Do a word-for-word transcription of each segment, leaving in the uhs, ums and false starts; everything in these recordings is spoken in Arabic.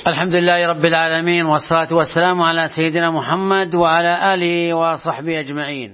الحمد لله رب العالمين، والصلاة والسلام على سيدنا محمد وعلى آله وصحبه أجمعين.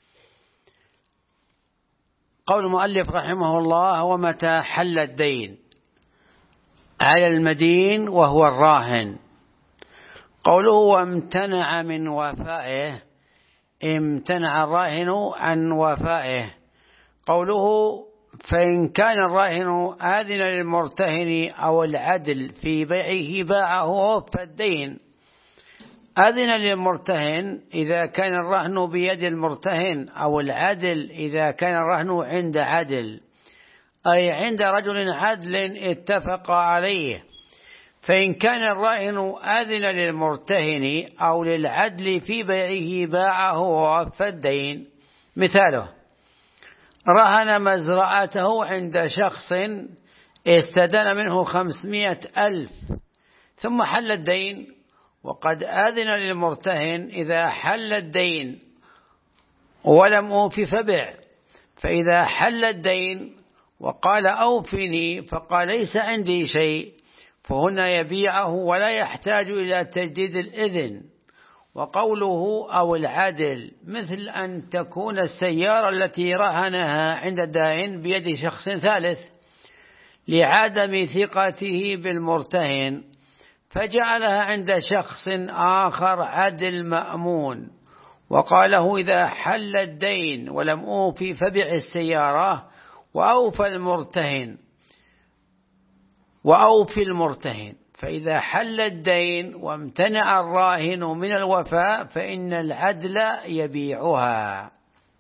قول المؤلف رحمه الله: ومتى حل الدين على المدين وهو الراهن. قوله وامتنع من وفائه، امتنع الراهن عن وفائه. قوله فإن كان الراهن آذن للمرتهن أو العدل في بيعه باعه فالدين. آذن للمرتهن إذا كان الرهن بيد المرتهن، أو العدل إذا كان الرهن عند عدل، أي عند رجل عدل اتفق عليه. فإن كان الراهن آذن للمرتهن أو للعدل في بيعه باعه فالدين. مثاله: رهن مزرعته عند شخص استدان منه خمسمائة ألف، ثم حل الدين، وقد آذن للمرتهن إذا حل الدين ولم أوف فبع. فإذا حل الدين وقال أوفني فقال ليس عندي شيء، فهنا يبيعه ولا يحتاج إلى تجديد الإذن. وقوله أو العدل مثل أن تكون السيارة التي رهنها عند الدائن بيد شخص ثالث لعدم ثقته بالمرتهن، فجعلها عند شخص آخر عدل مأمون، وقاله إذا حل الدين ولم أوفي فبع السيارة وأوفى المرتهن وأوفي المرتهن. فإذا حل الدين وامتنع الراهن من الوفاء فإن العدل يبيعها.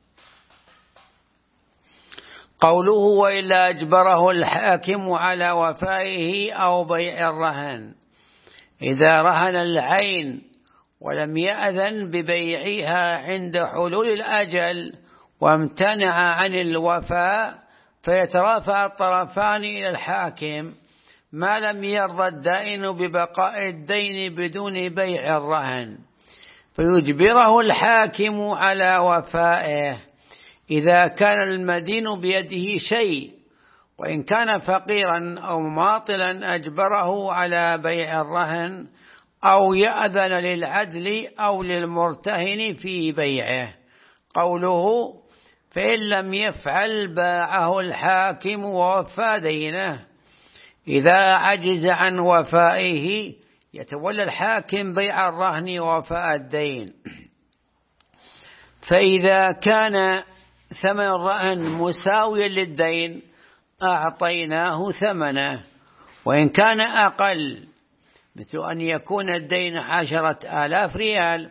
قوله وإلا أجبره الحاكم على وفائه أو بيع الرهن. إذا رهن العين ولم يأذن ببيعها عند حلول الأجل وامتنع عن الوفاء، فيترافع الطرفان إلى الحاكم ما لم يرضى الدائن ببقاء الدين بدون بيع الرهن، فيجبره الحاكم على وفائه إذا كان المدين بيده شيء، وإن كان فقيرا أو مماطلا أجبره على بيع الرهن أو يأذن للعدل أو للمرتهن في بيعه. قوله فإن لم يفعل باعه الحاكم ووفى دينه. إذا عجز عن وفائه يتولى الحاكم بيع الرهن ووفاء الدين. فإذا كان ثمن الرهن مساويا للدين أعطيناه ثمنه، وإن كان أقل مثل أن يكون الدين عشرة آلاف ريال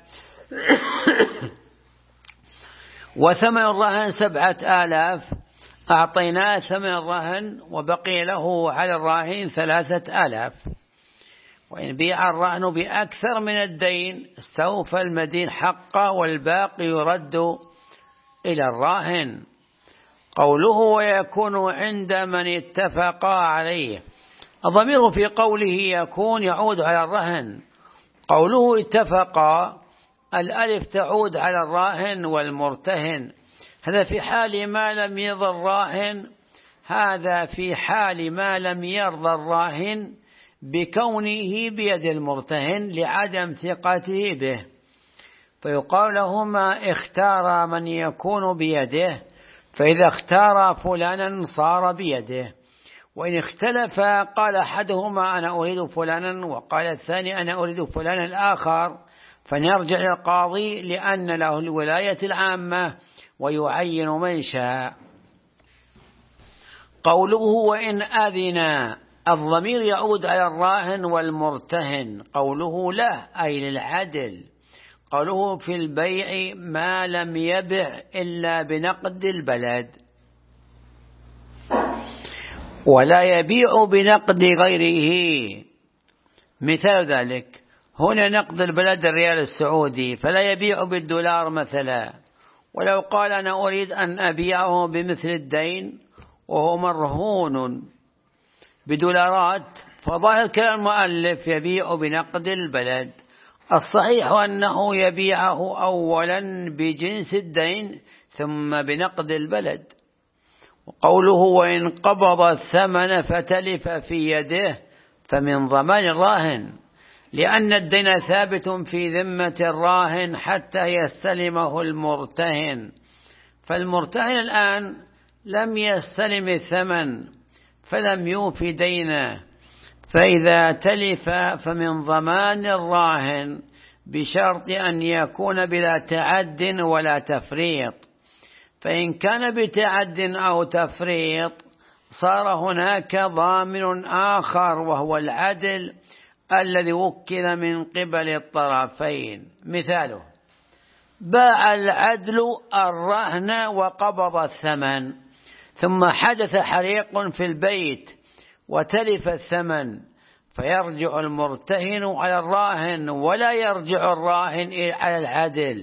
وثمن الرهن سبعة آلاف أعطيناه ثمن الرهن وبقي له على الراهن ثلاثة آلاف. وإن بيع الرهن بأكثر من الدين استوفى المدين حقه والباقي يرد إلى الراهن. قوله ويكون عند من اتفق عليه. الضمير في قوله يكون يعود على الرهن. قوله اتفق، الألف تعود على الراهن والمرتهن. هذا في حال ما لم يرضى الراهن هذا في حال ما لم يرضى الراهن بكونه بيد المرتهن لعدم ثقته به، فيقال لهما اختار من يكون بيده، فإذا اختار فلانا صار بيده. وإن اختلف قال أحدهما أنا أريد فلانا وقال الثاني أنا أريد فلانا الآخر، فنرجع للقاضي لأن له الولاية العامة ويعين من شاء. قوله وإن أذن، الضمير يعود على الراهن والمرتهن. قوله له أي للعدل. قوله في البيع ما لم يبع إلا بنقد البلد، ولا يبيع بنقد غيره. مثال ذلك هنا نقد البلد الريال السعودي، فلا يبيع بالدولار مثلا. ولو قال أنا أريد أن أبيعه بمثل الدين وهو مرهون بدولارات، فظاهر كلام المؤلف يبيع بنقد البلد. الصحيح أنه يبيعه أولا بجنس الدين ثم بنقد البلد. وقوله وإن قبض الثمن فتلف في يده فمن ضمان الراهن، لأن الدين ثابت في ذمة الراهن حتى يستلمه المرتهن، فالمرتهن الآن لم يستلم الثمن فلم يوفي دينه، فإذا تلف فمن ضمان الراهن بشرط أن يكون بلا تعد ولا تفريط، فإن كان بتعد أو تفريط صار هناك ضامن آخر وهو العدل الذي وكل من قبل الطرفين. مثاله: باع العدل الرهن وقبض الثمن، ثم حدث حريق في البيت وتلف الثمن، فيرجع المرتهن على الراهن ولا يرجع الراهن على العدل،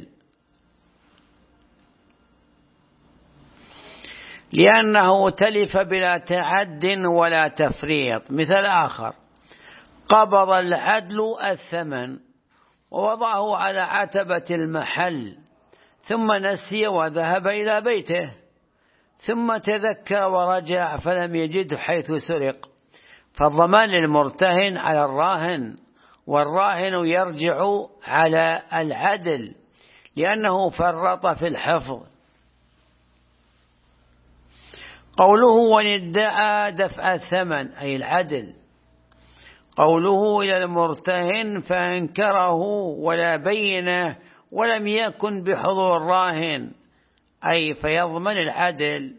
لأنه تلف بلا تعد ولا تفريط. مثال آخر: قبض العدل الثمن ووضعه على عتبة المحل، ثم نسي وذهب إلى بيته، ثم تذكر ورجع فلم يجده حيث سرق، فالضمان للمرتهن على الراهن، والراهن يرجع على العدل لأنه فرط في الحفظ. قوله: وإن ادعى دفع الثمن، أي العدل. قوله: إلى المرتهن فأنكره ولا بينه ولم يكن بحضور الراهن، أي فيضمن العدل.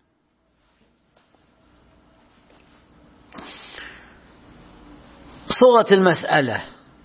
صورة المسألة: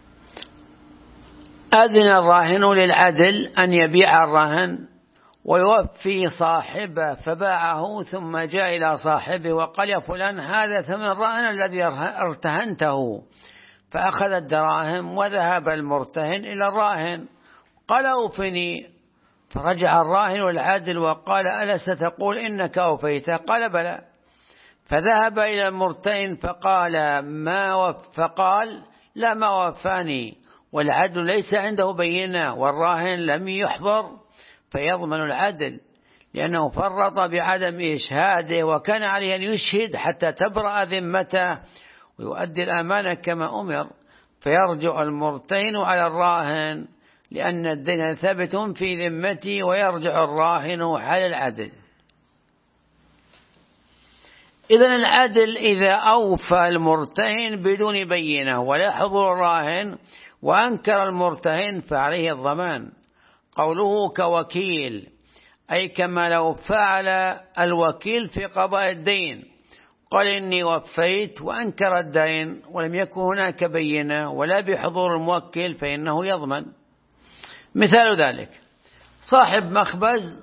أذن الراهن للعدل أن يبيع الرهن ويوفي صاحبه، فباعه ثم جاء إلى صاحبه وقال: يا فلان، هذا ثمن الرهن الذي ارتهنته، فأخذ الدراهم وذهب المرتهن إلى الراهن قال: أوفني، فرجع الراهن العدل وقال: ألست تقول إنك أوفيته؟ قال: بلى. فذهب إلى المرتهن فقال: ما وف فقال: لا، ما وفاني، والعدل ليس عنده بينة والراهن لم يحضر، فيضمن العدل لأنه فرط بعدم إشهاده، وكان عليه أن يشهد حتى تبرأ ذمته ويؤدي الأمانة كما أمر، فيرجع المرتهن على الراهن لأن الدين ثابت في ذمته، ويرجع الراهن على العدل. إذن العدل إذا أوفى المرتهن بدون بينة ولا حضور الراهن وأنكر المرتهن فعليه الضمان. قوله: كوكيل، أي كما لو فعل الوكيل في قضاء الدين، قال: إني وفيت، وأنكر الدين ولم يكن هناك بينة ولا بحضور الموكل، فإنه يضمن. مثال ذلك: صاحب مخبز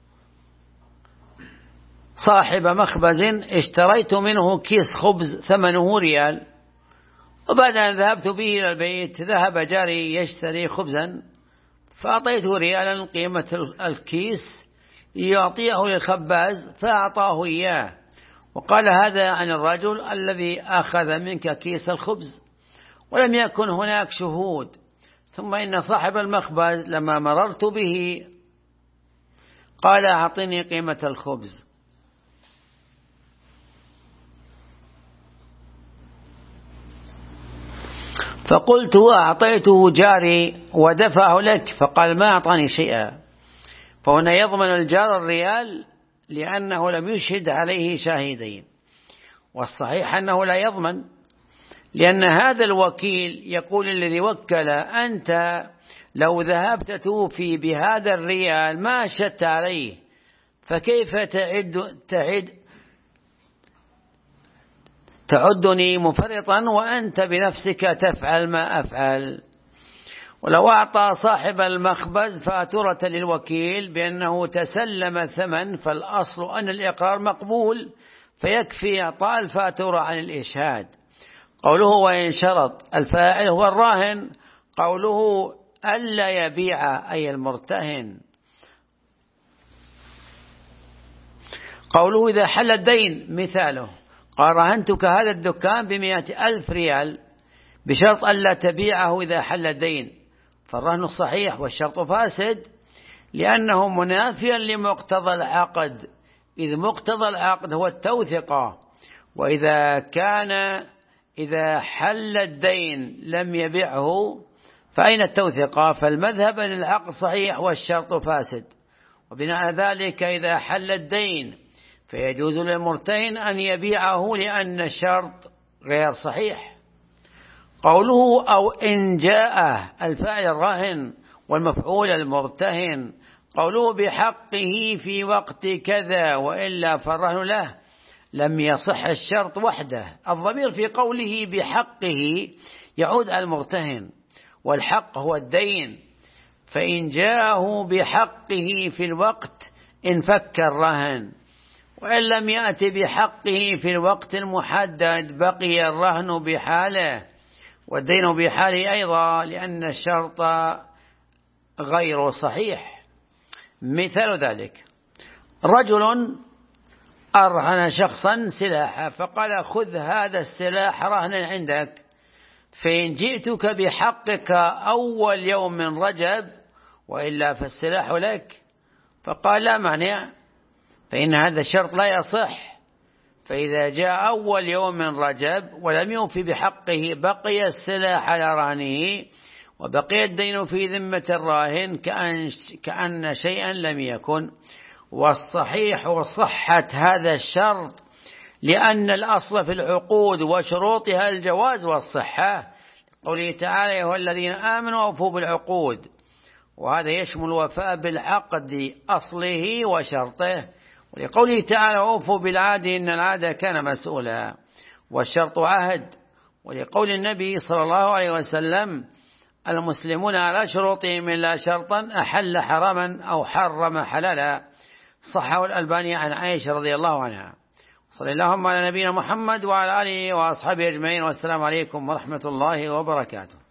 صاحب مخبز اشتريت منه كيس خبز ثمنه ريال، وبعد أن ذهبت به إلى البيت ذهب جاري يشتري خبزا، فأعطيته ريالا قيمة الكيس يعطيه للخباز، فأعطاه إياه وقال: هذا عن الرجل الذي أخذ منك كيس الخبز، ولم يكن هناك شهود. ثم إن صاحب المخبز لما مررت به قال: أعطني قيمة الخبز، فقلت: أعطيته جاري ودفعه لك، فقال: ما أعطاني شيئا. فهنا يضمن الجار الريال لأنه لم يشهد عليه شاهدين، والصحيح أنه لا يضمن، لأن هذا الوكيل يقول الذي وكل: أنت لو ذهبت توفي بهذا الريال ما أشهدت عليه، فكيف تعد تعد تعدني مفرطا وأنت بنفسك تفعل ما أفعل. ولو أعطى صاحب المخبز فاتورة للوكيل بأنه تسلم الثمن، فالأصل أن الإقرار مقبول، فيكفي إعطاء الفاتورة عن الإشهاد. قوله: وإن شرط، الفاعل هو الراهن. قوله: ألا يبيع، أي المرتهن. قوله: إذا حل الدين، مثاله: قال: رهنتك هذا الدكان بمئة ألف ريال بشرط ألا تبيعه إذا حل الدين، فالرهن صحيح والشرط فاسد لأنه منافيا لمقتضى العقد، إذ مقتضى العقد هو التوثقة، وإذا كان إذا حل الدين لم يبعه فأين التوثقة؟ فالمذهب أن العقد صحيح والشرط فاسد، وبناء على ذلك إذا حل الدين فيجوز للمرتهن أن يبيعه لأن الشرط غير صحيح. قوله أو إن جاء الفاعل الراهن والمفعول المرتهن، قوله بحقه في وقت كذا وإلا فالرهن له، لم يصح الشرط وحده. الضمير في قوله بحقه يعود على المرتهن، والحق هو الدين، فإن جاءه بحقه في الوقت انفك الرهن، وإن لم يأتي بحقه في الوقت المحدد بقي الرهن بحاله والدين بحاله أيضا، لأن الشرط غير صحيح. مثال ذلك: رجل أرهن شخصا سلاحا فقال خذ هذا السلاح رهنا عندك، فإن جئتك بحقك أول يوم من رجب وإلا فالسلاح لك، فقال لا مانع، فإن هذا الشرط لا يصح. فإذا جاء أول يوم من رجب ولم يوفي بحقه بقي السلاح على رهنه وبقي الدين في ذمة الراهن كأن, كأن شيئا لم يكن. والصحيح وصحة هذا الشرط، لأن الأصل في العقود وشروطها الجواز والصحة، قوله تعالى يا أيها الذين آمنوا أوفوا بالعقود، وهذا يشمل الوفاء بالعقد أصله وشرطه، ولقوله تعالى أوفوا بالعهد إن العهد كان مسؤولا، والشرط عهد، ولقول النبي صلى الله عليه وسلم المسلمون على شروطهم إلا شرطا أحل حراما أو حرم حلالا، صحه الألباني عن عائشة رضي الله عنها. صلى اللهم على نبينا محمد وعلى آله وأصحابه أجمعين، والسلام عليكم ورحمة الله وبركاته.